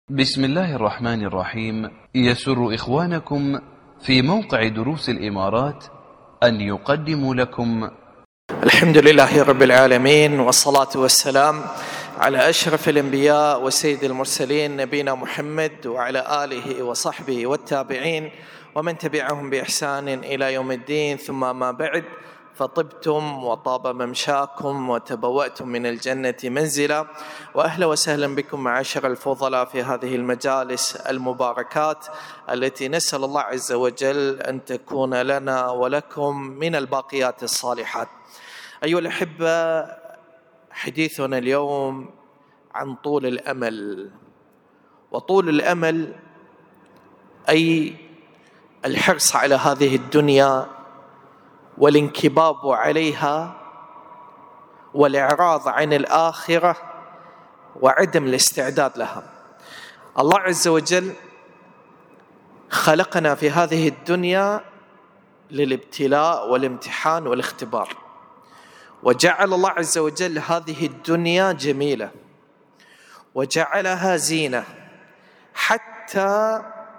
بسم الله الرحمن الرحيم. يسر إخوانكم في موقع دروس الإمارات أن يقدموا لكم الحمد لله رب العالمين، والصلاة والسلام على أشرف الأنبياء وسيد المرسلين نبينا محمد وعلى آله وصحبه والتابعين ومن تبعهم بإحسان إلى يوم الدين. ثم ما بعد، فطبتم وطاب ممشاكم وتبوأتم من الجنة منزلا، وأهلا وسهلا بكم معاشر الفضلاء في هذه المجالس المباركات التي نسأل الله عز وجل أن تكون لنا ولكم من الباقيات الصالحات. أيها الأحبة، حديثنا اليوم عن طول الأمل. وطول الأمل أي الحرص على هذه الدنيا والانكباب عليها والإعراض عن الآخرة وعدم الاستعداد لها. الله عز وجل خلقنا في هذه الدنيا للابتلاء والامتحان والاختبار، وجعل الله عز وجل هذه الدنيا جميلة وجعلها زينة حتى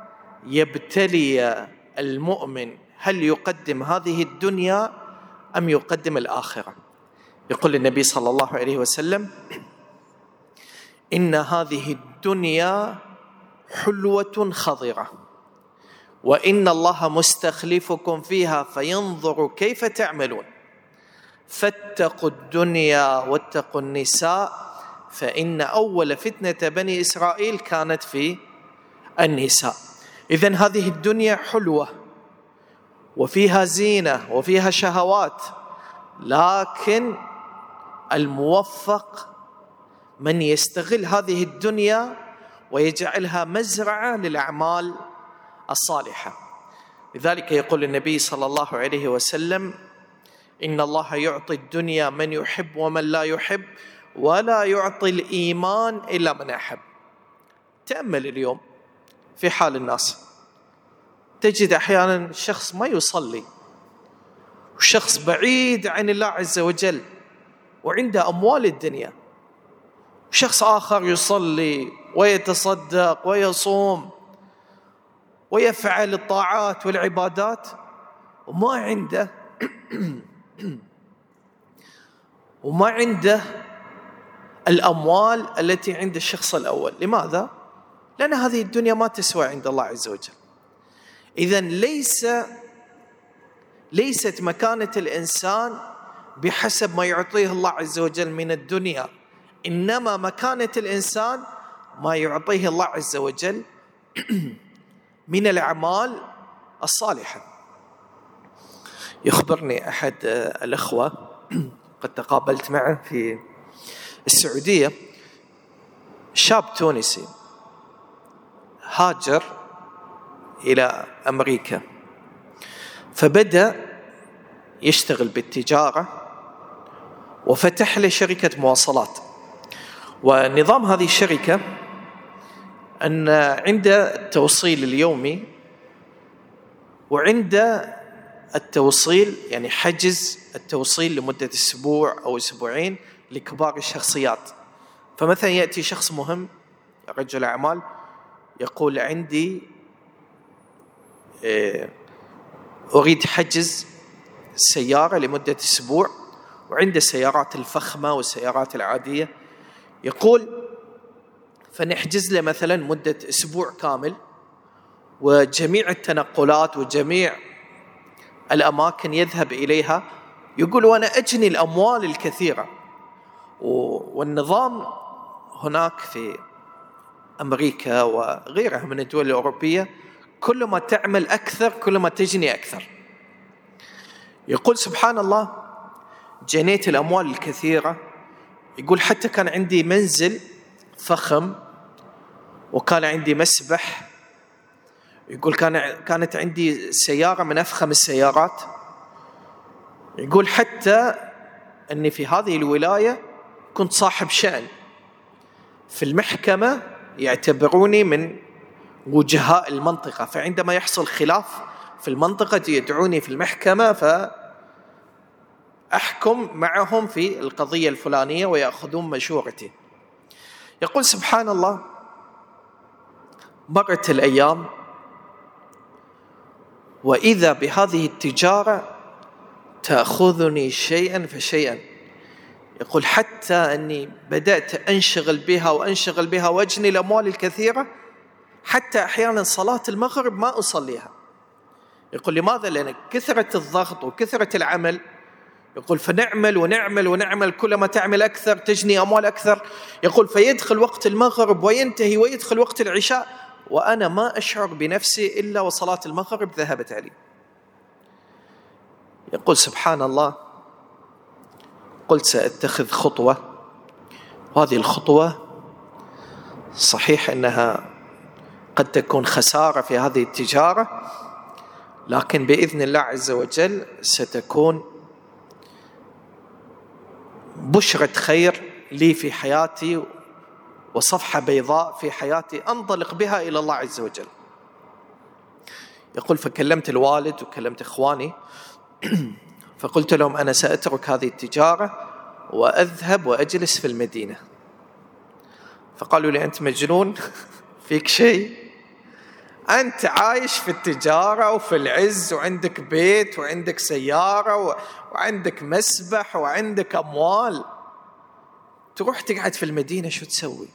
يبتلي المؤمن هل يقدم هذه الدنيا أم يقدم الآخرة. يقول النبي صلى الله عليه وسلم: إن هذه الدنيا حلوة خضرة، وإن الله مستخلفكم فيها فينظر كيف تعملون، فاتقوا الدنيا واتقوا النساء، فإن أول فتنة بني إسرائيل كانت في النساء. إذن هذه الدنيا حلوة وفيها زينة وفيها شهوات، لكن الموفق من يستغل هذه الدنيا ويجعلها مزرعة للأعمال الصالحة. لذلك يقول النبي صلى الله عليه وسلم: إن الله يعطي الدنيا من يحب ومن لا يحب، ولا يعطي الإيمان إلا من أحب. تأمل اليوم في حال الناس، تجد أحيانا شخص ما يصلي وشخص بعيد عن الله عز وجل وعنده أموال الدنيا، وشخص آخر يصلي ويتصدق ويصوم ويفعل الطاعات والعبادات وما عنده الأموال التي عند الشخص الأول. لماذا؟ لأن هذه الدنيا ما تسوى عند الله عز وجل. إذن ليست مكانة الإنسان بحسب ما يعطيه الله عز وجل من الدنيا، إنما مكانة الإنسان ما يعطيه الله عز وجل من الأعمال الصالحة. يخبرني أحد الأخوة قد تقابلت معه في السعودية، شاب تونسي هاجر إلى أمريكا، فبدأ يشتغل بالتجارة وفتح له شركة مواصلات. ونظام هذه الشركة أن عنده التوصيل اليومي وعنده التوصيل، يعني حجز التوصيل لمدة أسبوع أو أسبوعين لكبار الشخصيات. فمثلا يأتي شخص مهم رجل أعمال يقول: عندي أريد حجز سيارة لمدة أسبوع، وعنده السيارات الفخمة والسيارات العادية، يقول فنحجز له مثلا مدة أسبوع كامل، وجميع التنقلات وجميع الأماكن يذهب إليها. يقول: وأنا أجني الأموال الكثيرة. والنظام هناك في أمريكا وغيرها من الدول الأوروبية كل ما تعمل أكثر كل ما تجني أكثر. يقول: سبحان الله، جنيت الأموال الكثيرة. يقول: حتى كان عندي منزل فخم، وكان عندي مسبح. يقول: كانت عندي سيارة من أفخم السيارات. يقول: حتى أني في هذه الولاية كنت صاحب شأن في المحكمة، يعتبروني من وجهاء المنطقة، فعندما يحصل خلاف في المنطقة يدعوني في المحكمة فأحكم معهم في القضية الفلانية ويأخذون مشورتي. يقول: سبحان الله، مرت الأيام وإذا بهذه التجارة تأخذني شيئا فشيئا. يقول حتى أني بدأت أنشغل بها وأجني الأموال الكثيرة، حتى أحيانا صلاة المغرب ما أصليها. يقول لماذا؟ لأن كثرة الضغط وكثرة العمل. يقول فنعمل كلما تعمل أكثر تجني أموال أكثر. يقول فيدخل وقت المغرب وينتهي ويدخل وقت العشاء وأنا ما أشعر بنفسي إلا وصلاة المغرب ذهبت علي. يقول سبحان الله، قلت سأتخذ خطوة، وهذه الخطوة صحيح أنها قد تكون خسارة في هذه التجارة، لكن بإذن الله عز وجل ستكون بشرة خير لي في حياتي وصفحة بيضاء في حياتي أنطلق بها إلى الله عز وجل. يقول فكلمت الوالد وكلمت إخواني فقلت لهم أنا سأترك هذه التجارة وأذهب وأجلس في المدينة. فقالوا لي أنت مجنون فيك شيء، أنت عايش في التجارة وفي العز وعندك بيت وعندك سيارة وعندك مسبح وعندك أموال، تروح تقعد في المدينة شو تسوي؟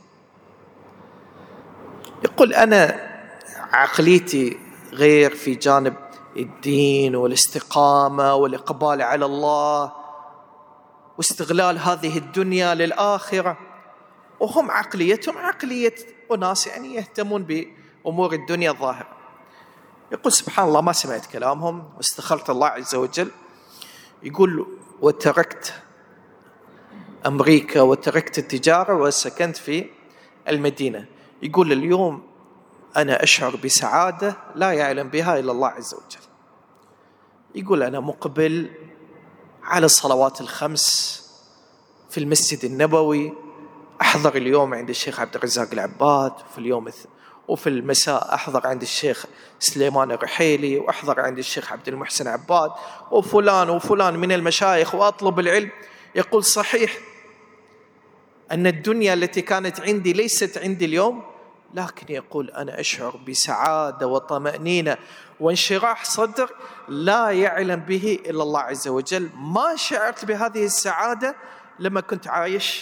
يقول أنا عقليتي غير في جانب الدين والاستقامة والإقبال على الله واستغلال هذه الدنيا للآخرة، وهم عقليتهم عقلية أناس يعني يهتمون بأمور الدنيا الظاهرة. يقول سبحان الله ما سمعت كلامهم واستخرت الله عز وجل. يقول وتركت أمريكا وتركت التجارة وسكنت في المدينة. يقول اليوم أنا أشعر بسعادة لا يعلم بها إلا الله عز وجل. يقول أنا مقبل على الصلوات الخمس في المسجد النبوي، أحضر اليوم عند الشيخ عبد الرزاق العباد وفي المساء أحضر عند الشيخ سليمان الرحيلي وأحضر عند الشيخ عبد المحسن عباد وفلان من المشايخ وأطلب العلم. يقول صحيح أن الدنيا التي كانت عندي ليست عندي اليوم، لكن يقول أنا أشعر بسعادة وطمأنينة وانشراح صدر لا يعلم به إلا الله عز وجل. ما شعرت بهذه السعادة لما كنت عايش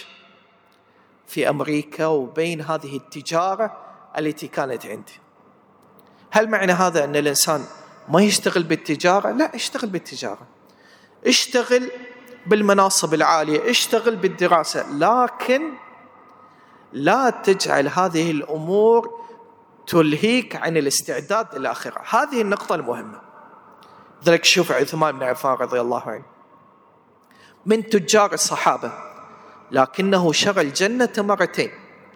في أمريكا وبين هذه التجارة التي كانت عندي. هل معنى هذا أن الإنسان ما يشتغل بالتجارة؟ لا، اشتغل بالتجارة، اشتغل بالمناصب العالية، اشتغل بالدراسة، لكن لا تجعل هذه الأمور تلهيك عن الاستعداد للآخرة. هذه النقطة المهمة. ذلك شوف عثمان بن عفان رضي الله عنه من تجار الصحابة، لكنه شرى الجنة مرتين.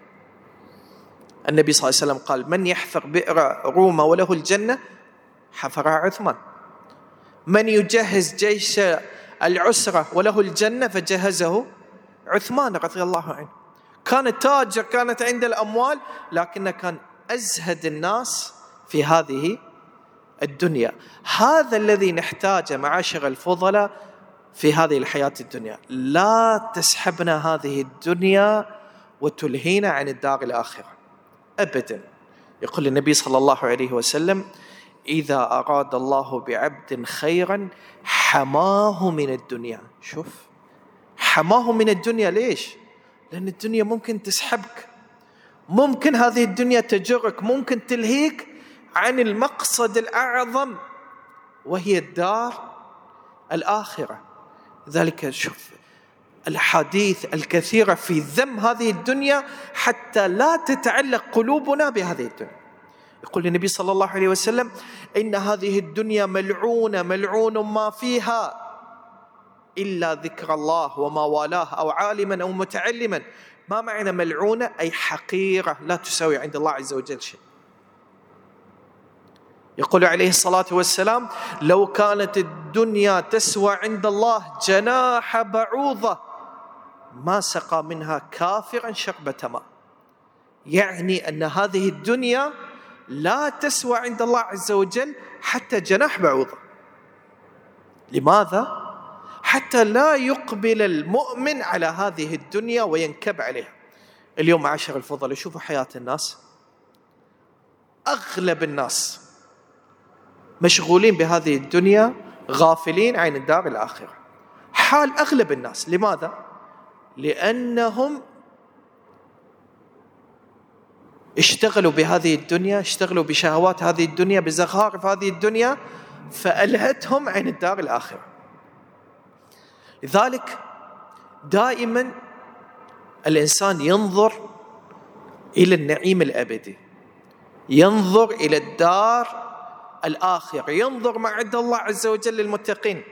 النبي صلى الله عليه وسلم قال من يحفر بئر روما وله الجنة حفرها عثمان، من يجهز جيش العسرة وله الجنة فجهزه عثمان رضي الله عنه. كان تاجر، كانت عنده الأموال، لكنه كان أزهد الناس في هذه الدنيا. هذا الذي نحتاجه معاشر الفضلاء في هذه الحياة الدنيا. لا تسحبنا هذه الدنيا وتلهينا عن الدار الآخرة أبدا. يقول النبي صلى الله عليه وسلم إذا أراد الله بعبد خيرا حماه من الدنيا. شوف، حماه من الدنيا. ليش؟ لأن الدنيا ممكن تسحبك، ممكن هذه الدنيا تجرك، ممكن تلهيك عن المقصد الأعظم وهي الدار الآخرة. ذلك شوف الحديث الكثيرة في ذم هذه الدنيا حتى لا تتعلق قلوبنا بهذه الدنيا. يقول النبي صلى الله عليه وسلم إن هذه الدنيا ملعونة ملعون ما فيها إلا ذكر الله وما والاه أو عالما أو متعلما. ما معنى ملعونة؟ أي حقيرة لا تساوي عند الله عز وجل شيء. يقول عليه الصلاة والسلام لو كانت الدنيا تسوى عند الله جناح بعوضة ما سقى منها كافرا شربة ماء. يعني أن هذه الدنيا لا تسوى عند الله عز وجل حتى جناح بعوضة. لماذا؟ حتى لا يقبل المؤمن على هذه الدنيا وينكب عليها. اليوم معاشر الفضلاء شوفوا حياة الناس، أغلب الناس مشغولين بهذه الدنيا، غافلين عن الدار الآخرة. حال أغلب الناس. لماذا؟ لأنهم اشتغلوا بهذه الدنيا، اشتغلوا بشهوات هذه الدنيا، بزخارف هذه الدنيا، فألهتهم عن الدار الآخرة. لذلك دائما الإنسان ينظر إلى النعيم الأبدي، ينظر إلى الدار الآخرة، ينظر ما عند الله عز وجل للمتقين.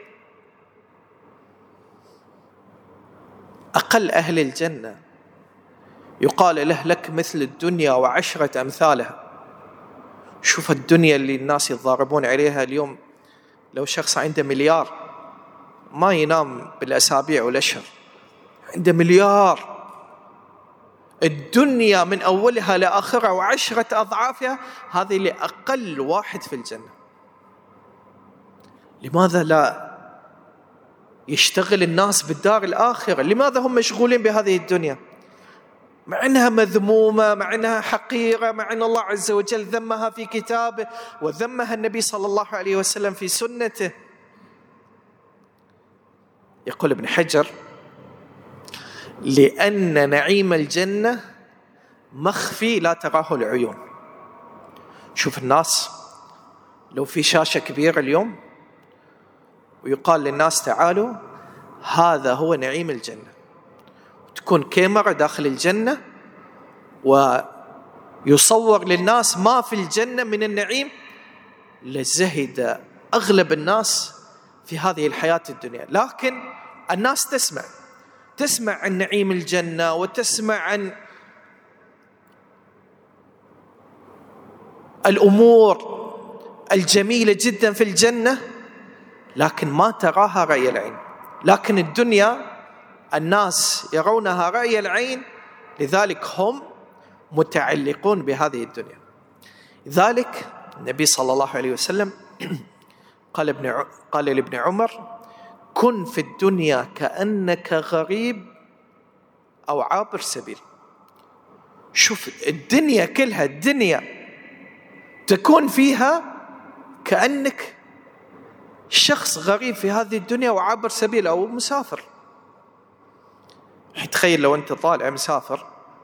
أقل أهل الجنة يقال له لك مثل الدنيا وعشرة أمثالها. شوف الدنيا اللي الناس يتضاربون عليها اليوم، لو شخص عنده مليار ما ينام بالأسابيع والأشهر، عنده مليار. الدنيا من أولها لآخرها وعشرة أضعافها، هذه لأقل واحد في الجنة. لماذا لا يشتغل الناس بالدار الآخرة؟ لماذا هم مشغولين بهذه الدنيا مع أنها مذمومة، مع أنها حقيرة، مع أن الله عز وجل ذمها في كتابه وذمها النبي صلى الله عليه وسلم في سنته؟ يقول ابن حجر: لأن نعيم الجنة مخفي لا تراه العيون. شوف الناس، لو في شاشة كبيرة اليوم ويقال للناس تعالوا هذا هو نعيم الجنة، تكون كاميرا داخل الجنة ويصور للناس ما في الجنة من النعيم، لزهد أغلب الناس في هذه الحياة الدنيا. لكن الناس تسمع عن نعيم الجنة، وتسمع عن الأمور الجميلة جدا في الجنة، لكن ما تراها رأي العين. لكن الدنيا الناس يرونها رأي العين، لذلك هم متعلقون بهذه الدنيا. لذلك النبي صلى الله عليه وسلم قال لابن عمر: كن في الدنيا كأنك غريب أو عابر سبيل. شوف الدنيا كلها، الدنيا تكون فيها كأنك شخص غريب في هذه الدنيا وعابر سبيل أو مسافر. تخيل لو أنت طالع مسافر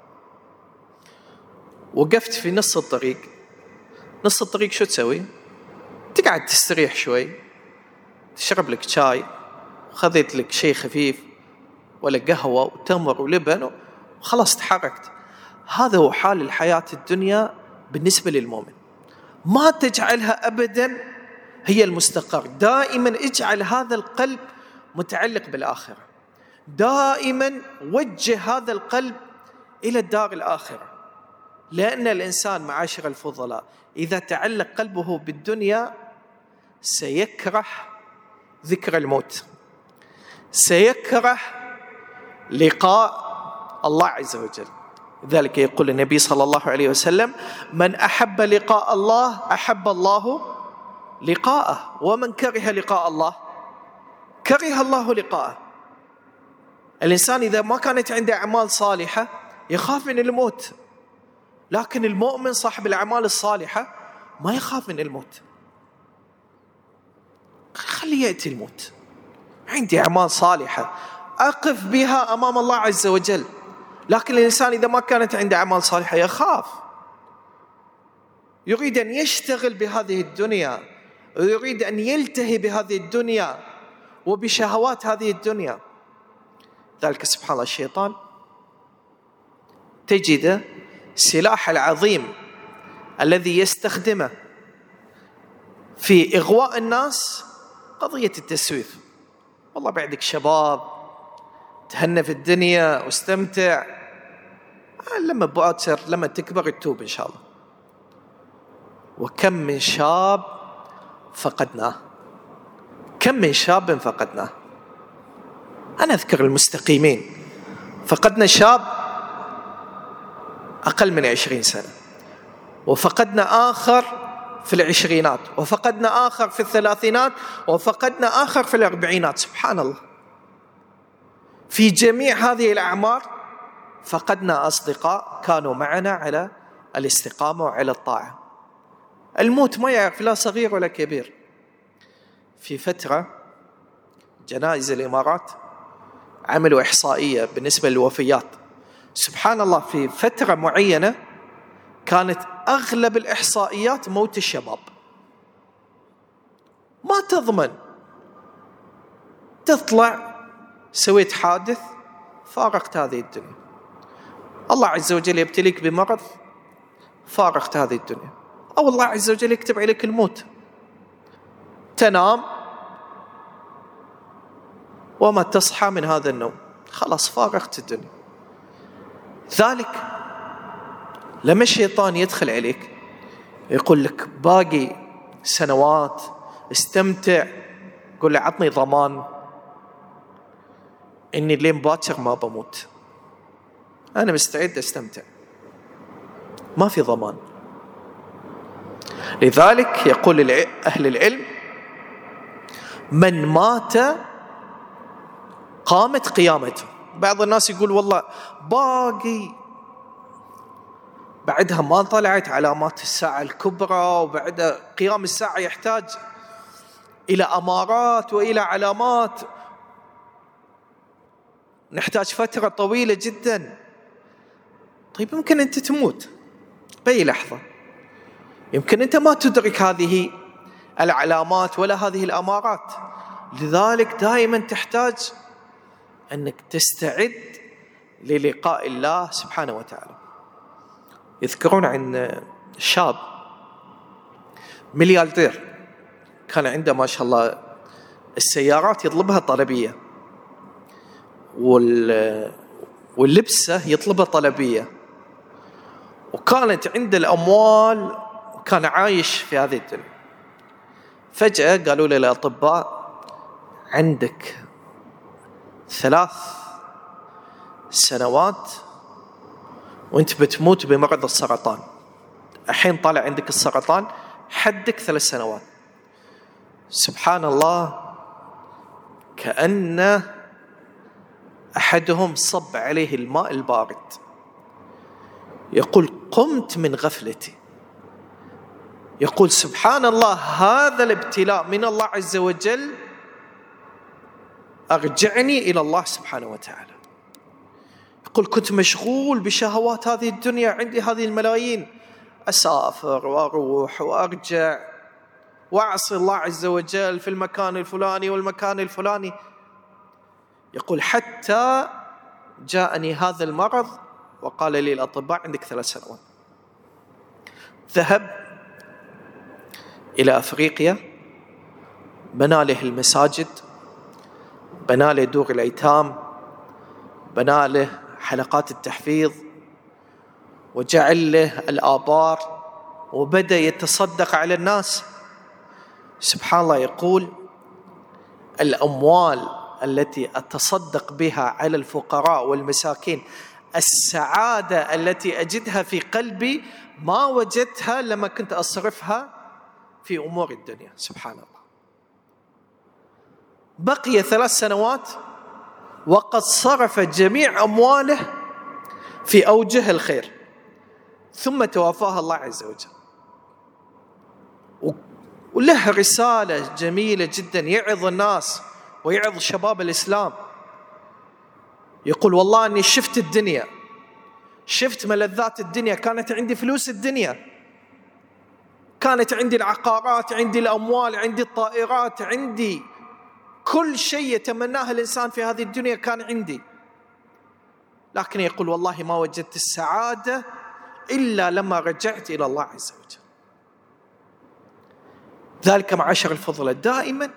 وقفت في نص الطريق، شو تسوي؟ تقعد تستريح شوي، تشرب لك شاي، خذيت لك شيء خفيف ولا قهوة وتمر ولبن وخلاص تحركت. هذا هو حال الحياة الدنيا بالنسبة للمؤمن. ما تجعلها أبدا هي المستقر، دائما اجعل هذا القلب متعلق بالآخرة، دائما وجه هذا القلب إلى الدار الآخرة. لأن الإنسان معاشر الفضلاء إذا تعلق قلبه بالدنيا سيكره ذكر الموت، سيكره لقاء الله عز وجل. لذلك يقول النبي صلى الله عليه وسلم: من أحب لقاء الله أحب الله لقاءه، ومن كره لقاء الله كره الله لقاءه. الإنسان إذا ما كانت عنده أعمال صالحة يخاف من الموت، لكن المؤمن صاحب الأعمال الصالحة ما يخاف من الموت. خلي يأتي الموت، عندي أعمال صالحة أقف بها أمام الله عز وجل. لكن الإنسان إذا ما كانت عنده أعمال صالحة يخاف، يريد أن يشتغل بهذه الدنيا، يريد أن يلتهي بهذه الدنيا وبشهوات هذه الدنيا. ذلك سبحان الله الشيطان تجد سلاح العظيم الذي يستخدمه في إغواء الناس قضية التسويف. والله بعدك شباب، تهنى في الدنيا واستمتع، لما بؤثر لما تكبر تتوب إن شاء الله. وكم من شاب فقدناه، كم من شاب فقدناه. أنا أذكر المستقيمين، فقدنا شاب أقل من 20 سنة، وفقدنا آخر في العشرينات، وفقدنا آخر في الثلاثينات، وفقدنا آخر في الأربعينات. سبحان الله، في جميع هذه الأعمار فقدنا أصدقاء كانوا معنا على الاستقامة وعلى الطاعة. الموت ما يعرف لا صغير ولا كبير. في فترة جنائز الإمارات عملوا إحصائية بالنسبة للوفيات. سبحان الله، في فترة معينة كانت أغلب الإحصائيات موت الشباب. ما تضمن، تطلع سويت حادث فارقت هذه الدنيا، الله عز وجل يبتليك بمرض فارقت هذه الدنيا، أو الله عز وجل يكتب عليك الموت، تنام وما تصحى من هذا النوم، خلاص فارقت الدنيا. ذلك لما الشيطان يدخل عليك يقول لك باقي سنوات استمتع، قل له عطني ضمان إني لين باكر ما بموت، أنا مستعد أستمتع، ما في ضمان. لذلك يقول أهل العلم من مات قامت قيامته. بعض الناس يقول والله باقي بعدها ما طلعت علامات الساعة الكبرى، وبعد قيام الساعة يحتاج إلى أمارات وإلى علامات، نحتاج فترة طويلة جدا. طيب يمكن أنت تموت بأي لحظة، يمكن أنت ما تدرك هذه العلامات ولا هذه الأمارات. لذلك دائما تحتاج أنك تستعد للقاء الله سبحانه وتعالى. يذكرون عن شاب ملياردير كان عنده ما شاء الله السيارات يطلبها طلبية، واللبسة يطلبها طلبية، وكانت عنده الأموال وكان عايش في هذه الدنيا. فجأة قالوا له الأطباء عندك 3 سنوات وانت بتموت بمرض السرطان، الحين طالع عندك السرطان، حدك 3 سنوات. سبحان الله، كأن أحدهم صب عليه الماء البارد. يقول قمت من غفلتي، يقول سبحان الله، هذا الابتلاء من الله عز وجل أرجعني إلى الله سبحانه وتعالى. يقول كنت مشغول بشهوات هذه الدنيا، عندي هذه الملايين، أسافر وأروح وأرجع وأعصي الله عز وجل في المكان الفلاني والمكان الفلاني. يقول حتى جاءني هذا المرض وقال لي الأطباء عندك 3 سنوات. ذهب إلى أفريقيا، بنى له المساجد، بنى له دور الأيتام، بنى له حلقات التحفيظ، وجعل له الآبار، وبدأ يتصدق على الناس. سبحان الله، يقول الأموال التي أتصدق بها على الفقراء والمساكين، السعادة التي أجدها في قلبي ما وجدتها لما كنت أصرفها في أمور الدنيا. سبحان الله. بقي 3 سنوات وقد صرف جميع أمواله في أوجه الخير، ثم توفاها الله عز وجل. وله رسالة جميلة جدا يعظ الناس ويعظ شباب الإسلام. يقول والله أني شفت الدنيا، شفت ملذات الدنيا، كانت عندي فلوس الدنيا، كانت عندي العقارات، عندي الأموال، عندي الطائرات، عندي كل شيء يتمناه الإنسان في هذه الدنيا كان عندي، لكن يقول والله ما وجدت السعادة إلا لما رجعت إلى الله عز وجل. ذلك معاشر الفضلاء دائما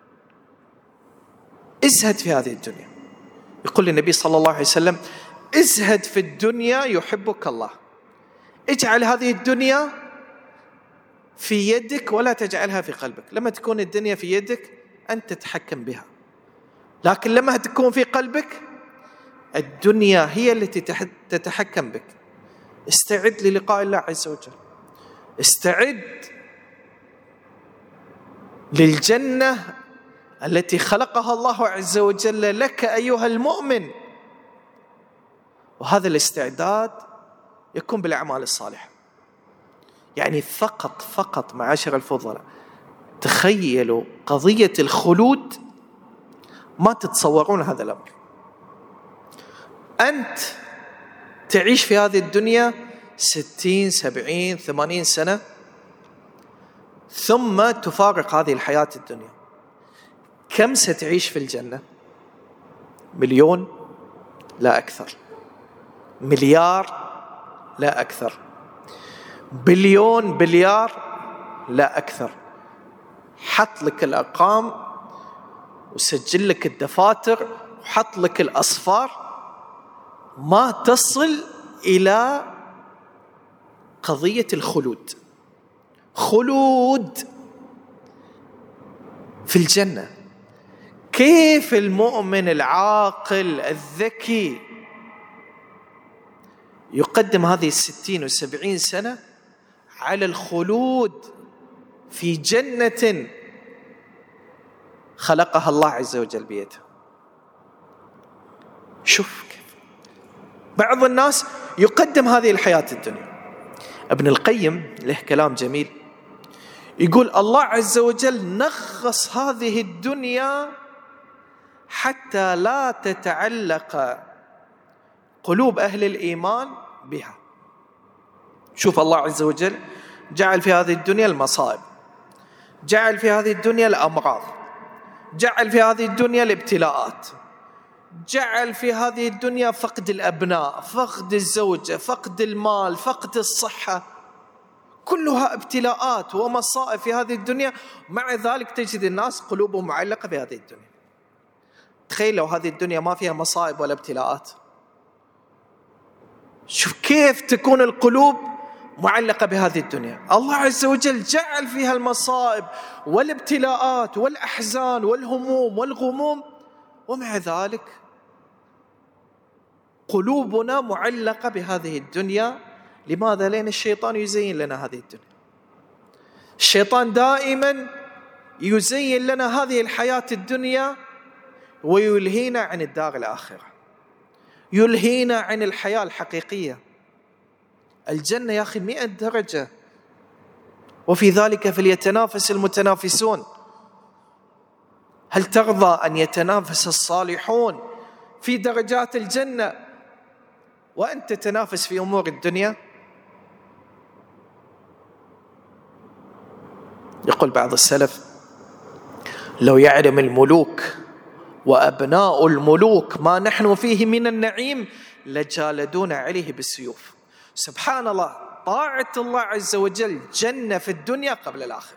ازهد في هذه الدنيا. يقول النبي صلى الله عليه وسلم ازهد في الدنيا يحبك الله. اجعل هذه الدنيا في يدك ولا تجعلها في قلبك. لما تكون الدنيا في يدك أنت تتحكم بها، لكن لما تكون في قلبك الدنيا هي التي تتحكم بك. استعد للقاء الله عز وجل، استعد للجنة التي خلقها الله عز وجل لك أيها المؤمن. وهذا الاستعداد يكون بالأعمال الصالحة، يعني فقط معاشر الفضلاء، تخيلوا قضية الخلود، ما تتصورون هذا الأمر. أنت تعيش في هذه الدنيا 60 70 80 سنة، ثم تفارق هذه الحياة الدنيا. كم ستعيش في الجنة؟ 1,000,000 لا أكثر، 1,000,000,000 لا أكثر، 1,000,000,000,000 لا أكثر. حط لك الأرقام وسجل لك الدفاتر وحط لك الأصفار، ما تصل إلى قضية الخلود. خلود في الجنة. كيف المؤمن العاقل الذكي يقدم هذه 60 و70 سنة على الخلود في جنة خلقها الله عز وجل بيده؟ شوف كيف بعض الناس يقدم هذه الحياة الدنيا. ابن القيم له كلام جميل، يقول الله عز وجل نغص هذه الدنيا حتى لا تتعلق قلوب أهل الإيمان بها. شوف الله عز وجل جعل في هذه الدنيا المصائب، جعل في هذه الدنيا الأمراض، جعل في هذه الدنيا الابتلاءات، جعل في هذه الدنيا فقد الأبناء، فقد الزوجة، فقد المال، فقد الصحة، كلها ابتلاءات ومصائب في هذه الدنيا. مع ذلك تجد الناس قلوبهم معلقة بهذه الدنيا. تخيل لو هذه الدنيا ما فيها مصائب ولا ابتلاءات، شوف كيف تكون القلوب معلقة بهذه الدنيا. الله عز وجل جعل فيها المصائب والابتلاءات والأحزان والهموم والغموم، ومع ذلك قلوبنا معلقة بهذه الدنيا. لماذا؟ لأن الشيطان يزين لنا هذه الدنيا. الشيطان دائما يزين لنا هذه الحياة الدنيا ويلهينا عن الدار الآخرة، يلهينا عن الحياة الحقيقية. الجنة يا أخي 100 درجة، وفي ذلك فليتنافس المتنافسون. هل ترضى أن يتنافس الصالحون في درجات الجنة وأنت تتنافس في أمور الدنيا؟ يقول بعض السلف: لو يعلم الملوك وأبناء الملوك ما نحن فيه من النعيم لجالدون عليه بالسيوف. سبحان الله، طاعة الله عز وجل جنة في الدنيا قبل الآخرة.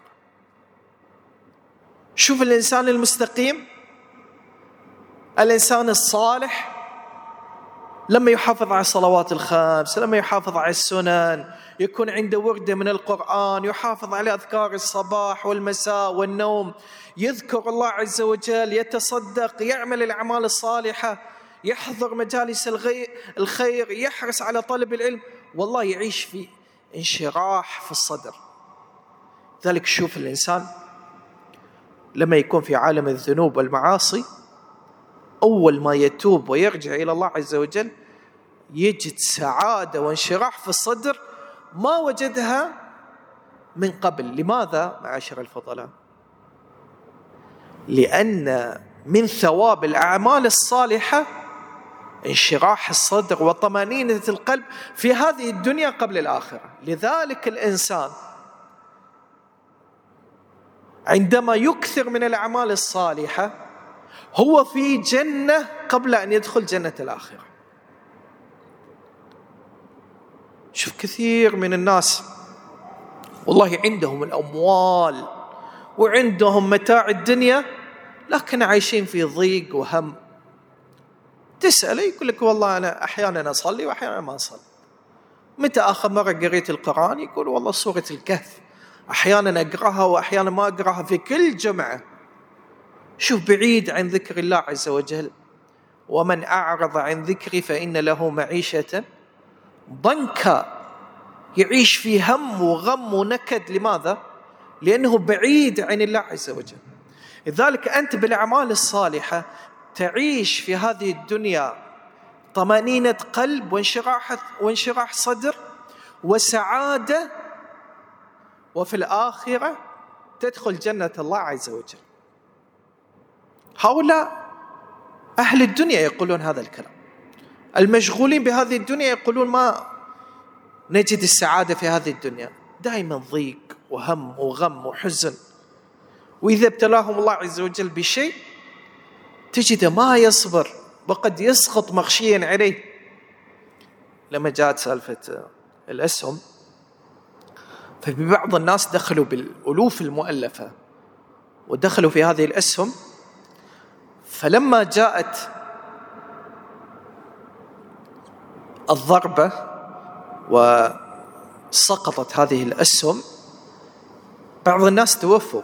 شوف الإنسان المستقيم، الإنسان الصالح، لما يحافظ على الصلوات الخمس، لما يحافظ على السنن، يكون عنده وردة من القرآن، يحافظ على أذكار الصباح والمساء والنوم، يذكر الله عز وجل، يتصدق، يعمل الأعمال الصالحة، يحضر مجالس الخير، يحرص على طلب العلم، والله يعيش في انشراح في الصدر. ذلك شوف الإنسان لما يكون في عالم الذنوب والمعاصي، أول ما يتوب ويرجع إلى الله عز وجل يجد سعادة وانشراح في الصدر ما وجدها من قبل. لماذا معاشر الفضلاء؟ لأن من ثواب الأعمال الصالحة انشراح الصدر وطمأنينة القلب في هذه الدنيا قبل الآخرة. لذلك الإنسان عندما يكثر من الأعمال الصالحة هو في جنة قبل أن يدخل جنة الآخرة. شوف كثير من الناس والله عندهم الأموال وعندهم متاع الدنيا، لكن عايشين في ضيق وهم. تسأله يقول لك والله أنا أحيانا أصلي وأحيانا ما أصلي. متى آخر مرة قريت القرآن؟ يقول والله سورة الكهف أحيانا أقرأها وأحيانا ما أقرأها في كل جمعة. شوف بعيد عن ذكر الله عز وجل. ومن أعرض عن ذكري فإن له معيشة ضنكا، يعيش في هم وغم ونكد. لماذا؟ لأنه بعيد عن الله عز وجل. لذلك أنت بالأعمال الصالحة تعيش في هذه الدنيا طمأنينة قلب وانشراح صدر وسعادة وفي الآخرة تدخل جنة الله عز وجل. هؤلاء أهل الدنيا يقولون هذا الكلام. المشغولين بهذه الدنيا يقولون ما نجد السعادة في هذه الدنيا، دائما ضيق وهم وغم وحزن، وإذا ابتلاهم الله عز وجل بشيء تجد ما يصبر وقد يسقط مغشيا عليه. لما جاءت سالفة الأسهم، فبعض الناس دخلوا بالألوف المؤلفة ودخلوا في هذه الأسهم، فلما جاءت الضربة وسقطت هذه الأسهم بعض الناس توفوا،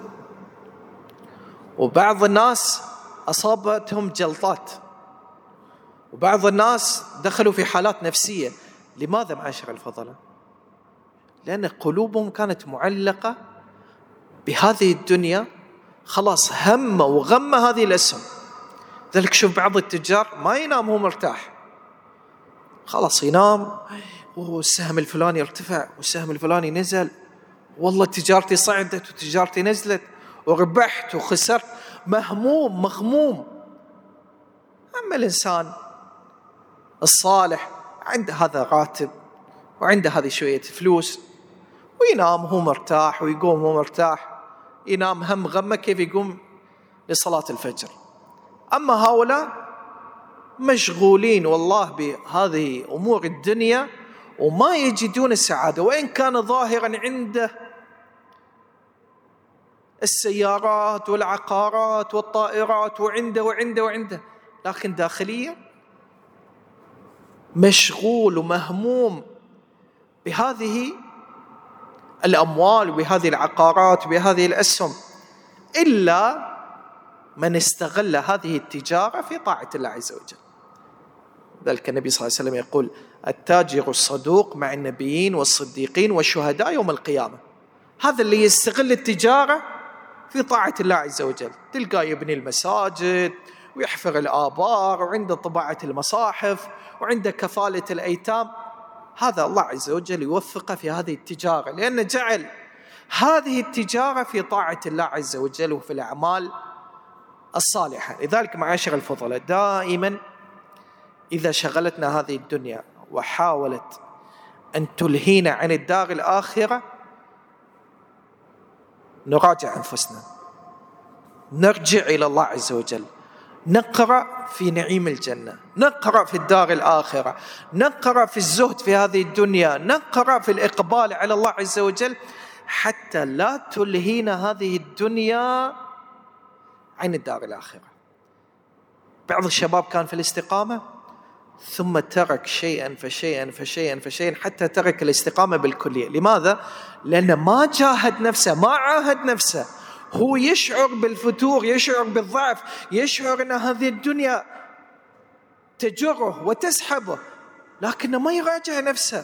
وبعض الناس أصابتهم جلطات، وبعض الناس دخلوا في حالات نفسية. لماذا معاشر الفضلاء؟ لأن قلوبهم كانت معلقة بهذه الدنيا، خلاص هم وغم هذه الأسهم. ذلك شوف بعض التجار ما ينام هو مرتاح، خلاص ينام والسهم الفلاني ارتفع والسهم الفلاني نزل، والله تجارتي صعدت وتجارتي نزلت وربحت وخسرت، مهموم مغموم. أما الإنسان الصالح عنده هذا راتب وعنده هذه شوية فلوس، وينام هو مرتاح ويقوم هو مرتاح، ينام هم غمه كيف يقوم لصلاة الفجر. أما هؤلاء مشغولين والله بهذه أمور الدنيا وما يجدون السعادة، وإن كان ظاهرا عنده السيارات والعقارات والطائرات وعنده، لكن داخليا مشغول ومهموم بهذه الأموال وبهذه العقارات وبهذه الأسهم. إلا من استغل هذه التجارة في طاعة الله عز وجل. ذلك النبي صلى الله عليه وسلم يقول: التاجر الصدوق مع النبيين والصديقين والشهداء يوم القيامة. هذا اللي يستغل التجارة في طاعة الله عز وجل، تلقاه يبني المساجد ويحفر الآبار وعنده طباعة المصاحف وعنده كفالة الأيتام. هذا الله عز وجل يوفقه في هذه التجارة، لأن جعل هذه التجارة في طاعة الله عز وجل وفي الأعمال الصالحة. لذلك معاشر الفضلاء، دائما إذا شغلتنا هذه الدنيا وحاولت أن تلهينا عن الدار الآخرة، نراجع أنفسنا، نرجع إلى الله عز وجل، نقرأ في نعيم الجنة، نقرأ في الدار الآخرة، نقرأ في الزهد في هذه الدنيا، نقرأ في الإقبال على الله عز وجل، حتى لا تلهينا هذه الدنيا عن الدار الآخرة. بعض الشباب كان في الاستقامة ثم ترك شيئا فشيئا حتى ترك الاستقامة بالكلية. لماذا؟ لأنه ما جاهد نفسه، ما عاهد نفسه. هو يشعر بالفتور، يشعر بالضعف، يشعر أن هذه الدنيا تجره وتسحبه، لكنه ما يراجع نفسه.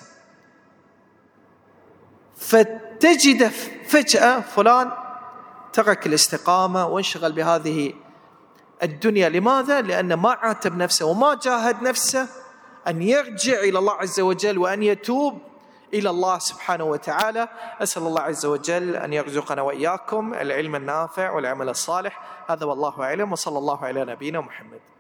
فتجد فجأة فلان ترك الاستقامة وانشغل بهذه الدنيا. لماذا؟ لأنه ما عاتب نفسه وما جاهد نفسه أن يرجع إلى الله عز وجل وأن يتوب إلى الله سبحانه وتعالى. أسأل الله عز وجل أن يرزقنا وإياكم العلم النافع والعمل الصالح. هذا والله أعلم، وصلى الله على نبينا محمد.